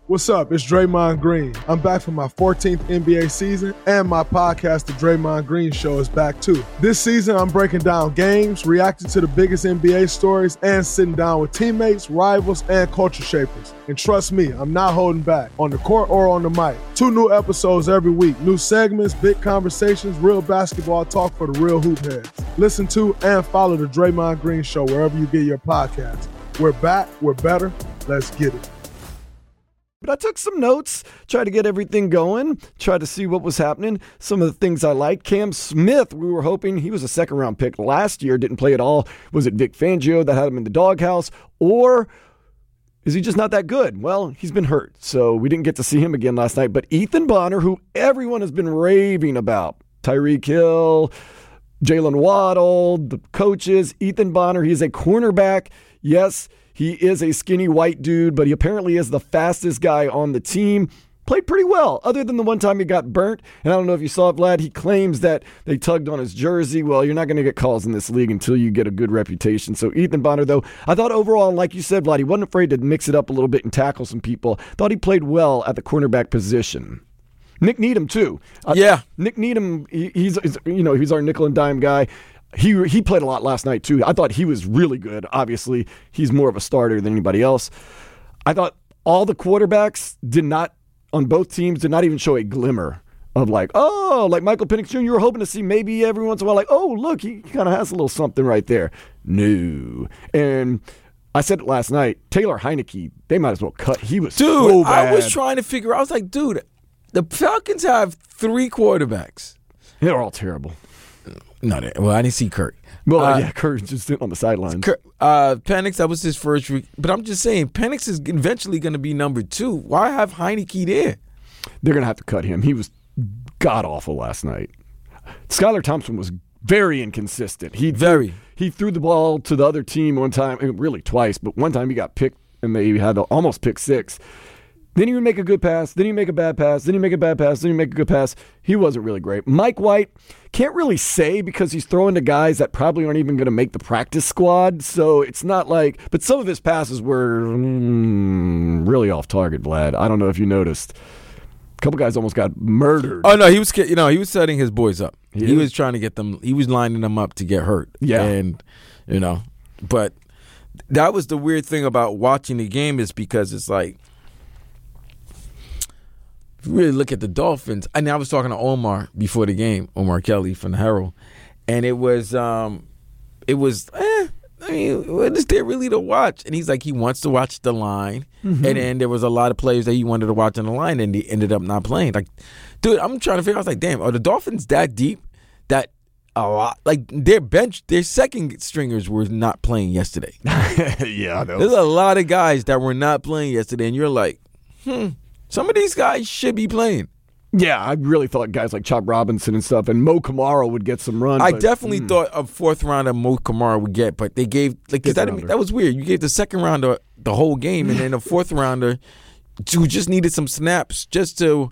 What's up? It's Draymond Green. I'm back for my 14th NBA season, and my podcast, The Draymond Green Show, is back too. This season, I'm breaking down games, reacting to the biggest NBA stories, and sitting down with teammates, rivals, and culture shapers. And trust me, I'm not holding back, on the court or on the mic. 2 new episodes every week, new segments, big conversations, real basketball talk for the real hoop heads. Listen to and follow The Draymond Green Show wherever you get your podcasts. We're back, we're better, let's get it. But I took some notes, tried to get everything going, tried to see what was happening. Some of the things I liked. Cam Smith, we were hoping, he was a second-round pick last year, didn't play at all. Was it Vic Fangio that had him in the doghouse? Or is he just not that good? Well, he's been hurt, so we didn't get to see him again last night. But Ethan Bonner, who everyone has been raving about, Tyreek Hill, Jalen Waddle, the coaches, Ethan Bonner, he's a cornerback. Yes, he is a skinny white dude, but he apparently is the fastest guy on the team. Played pretty well, other than the one time he got burnt. And I don't know if you saw it, Vlad. He claims that they tugged on his jersey. Well, you're not going to get calls in this league until you get a good reputation. So Ethan Bonner, though, I thought overall, like you said, Vlad, he wasn't afraid to mix it up a little bit and tackle some people. Thought he played well at the cornerback position. Nick Needham, too. Yeah. Nick Needham, he's our nickel and dime guy. He played a lot last night, too. I thought he was really good. Obviously, he's more of a starter than anybody else. I thought all the quarterbacks on both teams did not even show a glimmer of like Michael Penix Jr., you were hoping to see maybe every once in a while, like, oh, look, he kind of has a little something right there. No. And I said it last night, Taylor Heineke, they might as well cut. He was so bad. I was trying to figure out, I was like, dude, the Falcons have 3 quarterbacks. They're all terrible. No, well, I didn't see Kirk. Well, yeah, Kirk just sitting on the sidelines. Penix, that was his first week. But I'm just saying, Penix is eventually going to be number 2. Why have Heineke there? They're going to have to cut him. He was god-awful last night. Skylar Thompson was very inconsistent. He threw the ball to the other team one time, really twice, but one time he got picked and they had to almost pick 6. Then he would make a good pass, then he'd make a bad pass, then he'd make a bad pass, then he'd make a good pass. He wasn't really great. Mike White, can't really say because he's throwing to guys that probably aren't even going to make the practice squad. So it's not like, but some of his passes were really off target, Vlad. I don't know if you noticed. A couple guys almost got murdered. Oh, no, he was setting his boys up. He was trying to get them, he was lining them up to get hurt. Yeah. And, but that was the weird thing about watching the game is because it's like, really look at the Dolphins. I was talking to Omar before the game, Omar Kelly from the Herald, and what is there really to watch? And he's like, he wants to watch the line, and then there was a lot of players that he wanted to watch on the line, and they ended up not playing. Like, dude, I'm trying to figure out, I was like, damn, are the Dolphins that deep that a lot, like their second stringers were not playing yesterday? Yeah, there's a lot of guys that were not playing yesterday, and you're like, some of these guys should be playing. Yeah, I really thought guys like Chop Robinson and stuff and Mo Kamara would get some run. I definitely thought a 4th rounder Mo Kamara would get, but they gave that was weird. You gave the 2nd rounder the whole game, and then a 4th rounder who just needed some snaps just to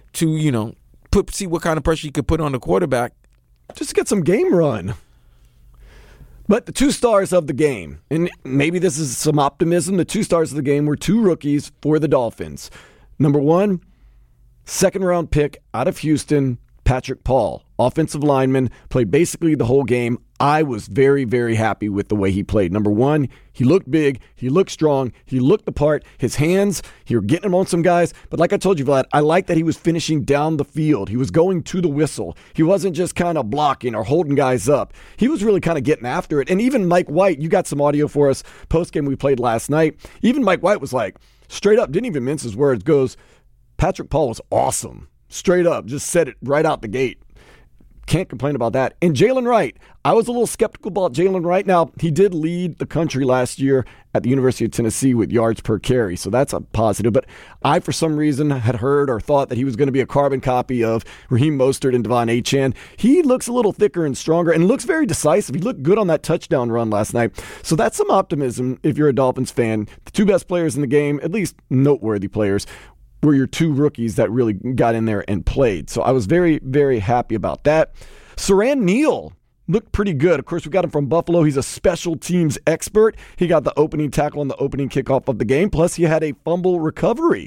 see what kind of pressure you could put on the quarterback, just to get some game run. But the 2 stars of the game, and maybe this is some optimism, the 2 stars of the game were 2 rookies for the Dolphins. Number 1, 2nd-round pick out of Houston, Patrick Paul, offensive lineman, played basically the whole game. I was very, very happy with the way he played. Number 1, he looked big, he looked strong, he looked the part. His hands, he was getting him on some guys. But like I told you, Vlad, I like that he was finishing down the field. He was going to the whistle. He wasn't just kind of blocking or holding guys up. He was really kind of getting after it. And even Mike White, you got some audio for us post-game we played last night. Even Mike White was like, straight up, didn't even mince his words, goes, Patrick Paul was awesome. Straight up, just said it right out the gate. Can't complain about that. And Jalen Wright, I was a little skeptical about Jalen Wright. Now, he did lead the country last year at the University of Tennessee with yards per carry, so that's a positive. But I, for some reason, had heard or thought that he was going to be a carbon copy of Raheem Mostert and Devon Achane. He looks a little thicker and stronger and looks very decisive. He looked good on that touchdown run last night. So that's some optimism if you're a Dolphins fan. The 2 best players in the game, at least noteworthy players, were your 2 rookies that really got in there and played. So I was very, very happy about that. Siran Neal looked pretty good. Of course, we got him from Buffalo. He's a special teams expert. He got the opening tackle on the opening kickoff of the game. Plus, he had a fumble recovery.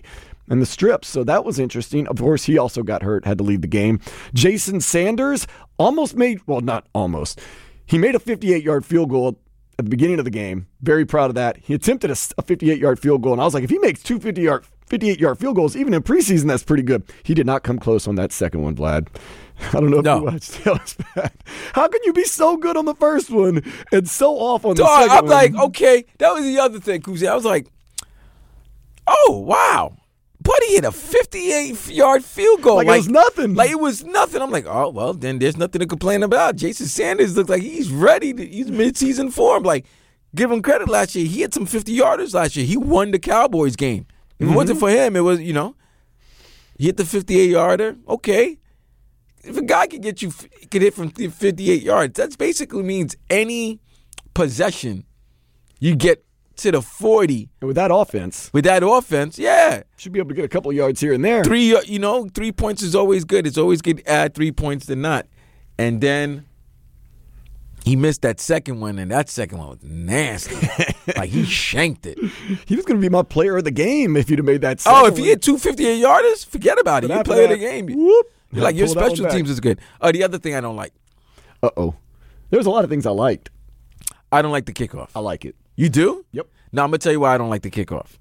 and the strips. So that was interesting. Of course, he also got hurt, had to leave the game. Jason Sanders not almost. He made a 58-yard field goal at the beginning of the game. Very proud of that. He attempted a 58-yard field goal, and I was like, if he makes two 58-yard field goals, even in preseason, that's pretty good. He did not come close on that second one, Vlad. I don't know if you watched Taylor's back. How can you be so good on the first one and so off on the second one? I'm like, okay, that was the other thing, Kuzi. I was like, oh, wow. Buddy hit a 58-yard field goal. Like it was nothing. Like it was nothing. I'm like, oh, well, then there's nothing to complain about. Jason Sanders looks like he's ready. He's mid-season form. Like, give him credit last year. He had some 50-yarders last year. He won the Cowboys game. If it wasn't for him, it was, he hit the 58-yarder. Okay. If a guy could hit from 58 yards, that basically means any possession you get to the 40. With that offense, yeah. Should be able to get a couple of yards here and there. 3 points is always good. It's always good to add 3 points than not. And then he missed that second one, and that second one was nasty. Like, he shanked it. He was going to be my player of the game if he'd have made that second if he had 2 58-yarders, forget about it. You play of the game. Whoop. You're like, your special teams is good. The other thing I don't like. There's a lot of things I liked. I don't like the kickoff. I like it. You do? Yep. Now, I'm going to tell you why I don't like the kickoff.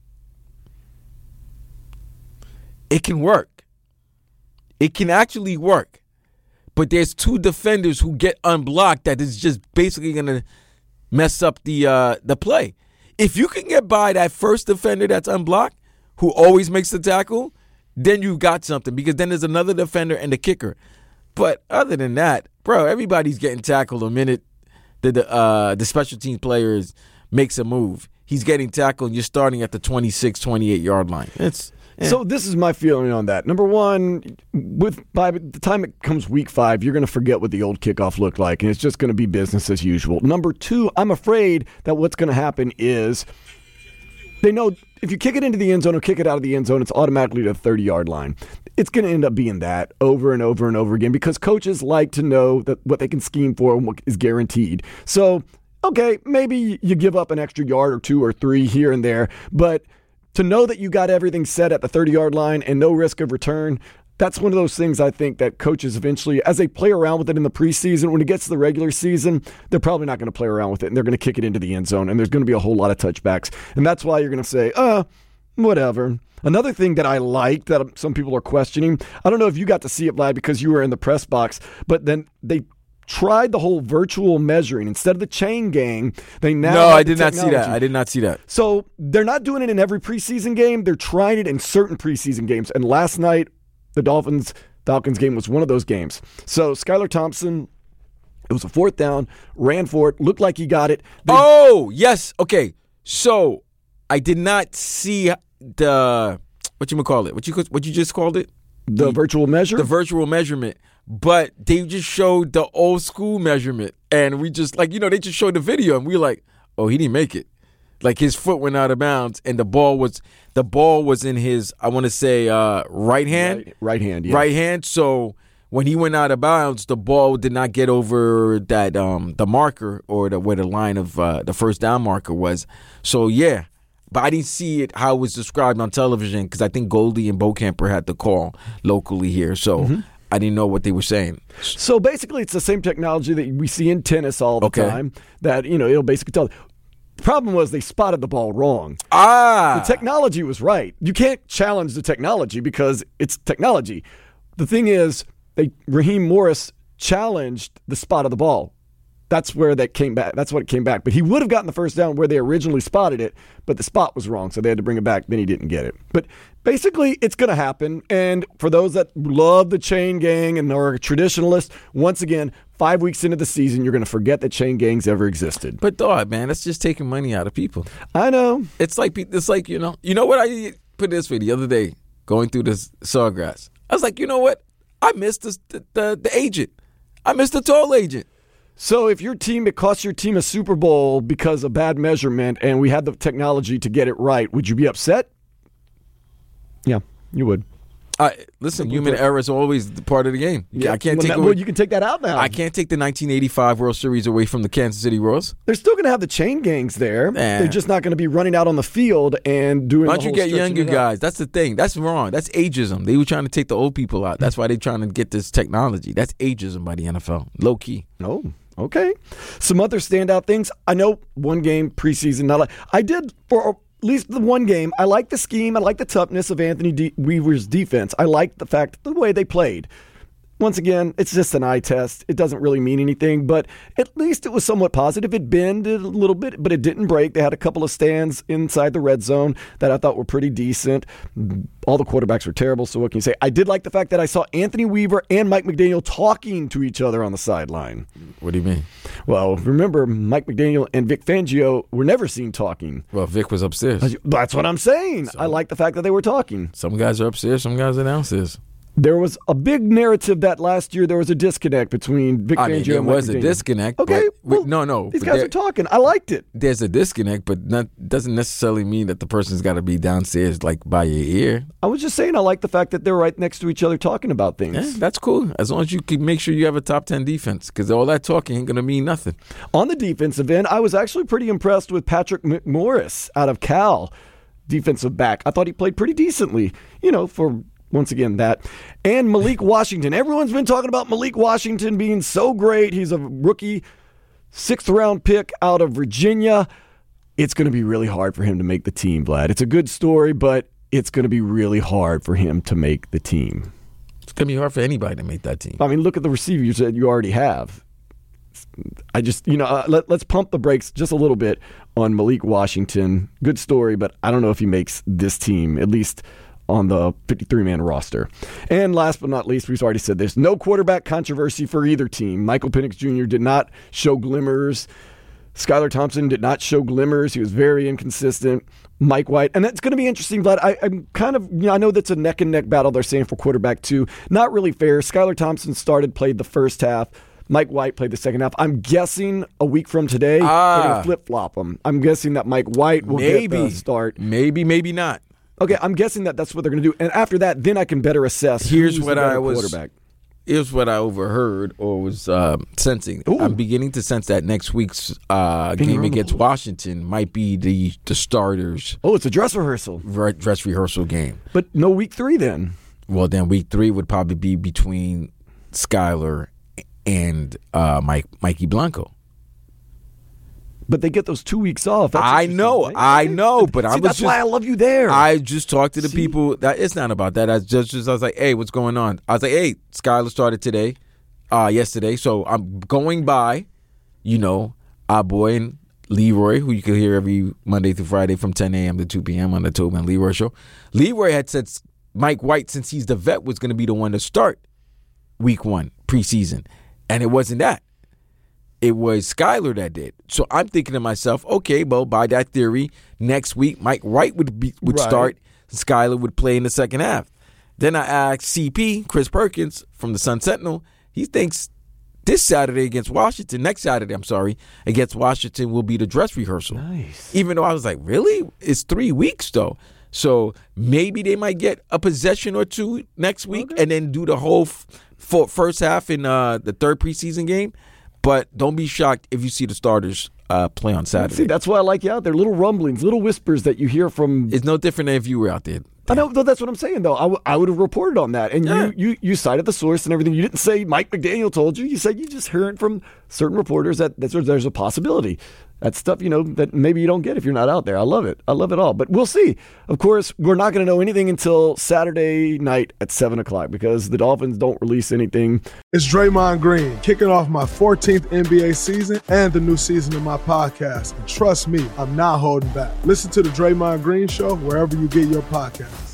It can work. It can actually work. But there's 2 defenders who get unblocked that is just basically going to mess up the play. If you can get by that first defender that's unblocked, who always makes the tackle, then you've got something, because then there's another defender and the kicker. But other than that, bro, everybody's getting tackled the minute the special team players makes a move. He's getting tackled, and you're starting at the 26, 28-yard line. So this is my feeling on that. Number one, by the time it comes week 5, you're going to forget what the old kickoff looked like, and it's just going to be business as usual. Number 2, I'm afraid that what's going to happen is they know if you kick it into the end zone or kick it out of the end zone, it's automatically to the 30-yard line. It's going to end up being that over and over and over again, because coaches like to know that what they can scheme for and what is guaranteed. So, okay, maybe you give up an extra yard or 2 or 3 here and there, but to know that you got everything set at the 30-yard line and no risk of return, that's one of those things I think that coaches eventually, as they play around with it in the preseason, when it gets to the regular season, they're probably not going to play around with it, and they're going to kick it into the end zone, and there's going to be a whole lot of touchbacks. And that's why you're going to say, whatever. Another thing that I like that some people are questioning, I don't know if you got to see it, Vlad, because you were in the press box, but then they tried the whole virtual measuring. Instead of the chain gang, they now No, I did not see that. I did not see that. So they're not doing it in every preseason game. They're trying it in certain preseason games. And last night, the Dolphins-Falcons game was one of those games. So Skylar Thompson, it was a 4th down, ran for it, looked like he got it. Yes. Okay. So I did not see the, what you just called it? The virtual measure? The virtual measurement. But they just showed the old school measurement. And we just, they just showed the video. And we were like, oh, he didn't make it. Like, his foot went out of bounds. And the ball was in his, I want to say, right hand. Right hand, yeah. Right hand. So when he went out of bounds, the ball did not get over that the marker, or where the line of the first down marker was. So, yeah. But I didn't see it how it was described on television, because I think Goldie and Bocamper had the call locally here. So I didn't know what they were saying. So basically, it's the same technology that we see in tennis all the time, that, it'll basically tell. The problem was they spotted the ball wrong. The technology was right. You can't challenge the technology because it's technology. The thing is, Raheem Morris challenged the spot of the ball. That's where that came back. That's what it came back. But he would have gotten the first down where they originally spotted it, but the spot was wrong, so they had to bring it back. Then he didn't get it. But basically, it's going to happen. And for those that love the chain gang and are traditionalists, once again, 5 weeks into the season, you're going to forget that chain gangs ever existed. But dog, man, that's just taking money out of people. I know. It's like you know what I put this for the other day, going through this Sawgrass. I was like, you know what? I missed the agent. I missed the toll agent. So if it cost your team a Super Bowl because of bad measurement and we had the technology to get it right, would you be upset? Yeah, you would. Listen, human error is always the part of the game. Yeah, I can't take well, you can take that out now. I can't take the 1985 World Series away from the Kansas City Royals. They're still going to have the chain gangs there. They're just not going to be running out on the field and doing. Why don't you get younger guys? That's the thing. That's wrong. That's ageism. They were trying to take the old people out. That's why they're trying to get this technology. That's ageism by the NFL. Low key. Oh, okay. Some other standout things. I know one game preseason. I did for at least the one game. I like the scheme. I like the toughness of Anthony Weaver's defense. I like the fact the way they played. Once again, it's just an eye test. It doesn't really mean anything, but at least it was somewhat positive. It bended a little bit, but it didn't break. They had a couple of stands inside the red zone that I thought were pretty decent. All the quarterbacks were terrible, so what can you say? I did like the fact that I saw Anthony Weaver and Mike McDaniel talking to each other on the sideline. What do you mean? Well, remember, Mike McDaniel and Vic Fangio were never seen talking. Well, Vic was upstairs. That's what I'm saying. I like the fact that they were talking. Some guys are upstairs, some guys are downstairs. There was a big narrative that last year there was a disconnect between Vic Fangio and Mike McDaniel. There was a disconnect. Okay, no. These guys are talking. I liked it. There's a disconnect, but doesn't necessarily mean that the person's got to be downstairs like by your ear. I was just saying I like the fact that they're right next to each other talking about things. Yeah, that's cool. As long as you can make sure you have a top 10 defense, because all that talking ain't going to mean nothing. On the defensive end, I was actually pretty impressed with Patrick McMorris out of Cal, defensive back. I thought he played pretty decently, for... Once again, that. And Malik Washington. Everyone's been talking about Malik Washington being so great. He's a rookie, 6th-round pick out of Virginia. It's going to be really hard for him to make the team, Vlad. It's a good story, but it's going to be really hard for him to make the team. It's going to be hard for anybody to make that team. I mean, look at the receivers that you already have. I just, let's pump the brakes just a little bit on Malik Washington. Good story, but I don't know if he makes this team, at least on the 53-man roster. And last but not least, we've already said there's no quarterback controversy for either team. Michael Penix Jr. did not show glimmers. Skylar Thompson did not show glimmers. He was very inconsistent. Mike White. And it's going to be interesting, Vlad. I'm kind of, I know that's a neck-and-neck battle they're saying for quarterback too. Not really fair. Skylar Thompson played the first half. Mike White played the second half. I'm guessing a week from today, they're going to flip-flop them. I'm guessing that Mike White will get the start. Maybe not. Okay, I'm guessing that's what they're going to do. And after that, then I can better assess who's the better quarterback. Here's what I overheard or was sensing. Ooh. I'm beginning to sense that next week's game against Washington might be the starters. Oh, it's a dress rehearsal. Dress rehearsal game. But no week 3 then. Well, then week 3 would probably be between Skylar and Mikey Blanco. But they get those 2 weeks off. I know, but that's why I love you there. I just talked to the people. That it's not about that. I was like, hey, what's going on? I was like, hey, Skylar started yesterday. So I'm going by, our boy and Leroy, who you can hear every Monday through Friday from 10 a.m. to 2 p.m. on the Tobin and Leroy show. Leroy had said Mike White, since he's the vet, was going to be the one to start week 1 preseason, and it wasn't that. It was Skylar that did. So I'm thinking to myself, okay, well, by that theory, next week Mike White would start, Skylar would play in the second half. Then I asked CP, Chris Perkins from the Sun Sentinel, he thinks next Saturday against Washington will be the dress rehearsal. Nice. Even though I was like, really? It's 3 weeks though. So maybe they might get a possession or two next week and then do the whole first half in the third preseason game. But don't be shocked if you see the starters play on Saturday. See, that's why I like you out there. Little rumblings, little whispers that you hear from. It's no different than if you were out there. I know, that's what I'm saying, though. I would have reported on that. And you cited the source and everything. You didn't say Mike McDaniel told you. You said you just heard from certain reporters that there's a possibility. That's stuff, that maybe you don't get if you're not out there. I love it. I love it all. But we'll see. Of course, we're not going to know anything until Saturday night at 7 o'clock because the Dolphins don't release anything. It's Draymond Green, kicking off my 14th NBA season and the new season of my podcast. And trust me, I'm not holding back. Listen to the Draymond Green Show wherever you get your podcast.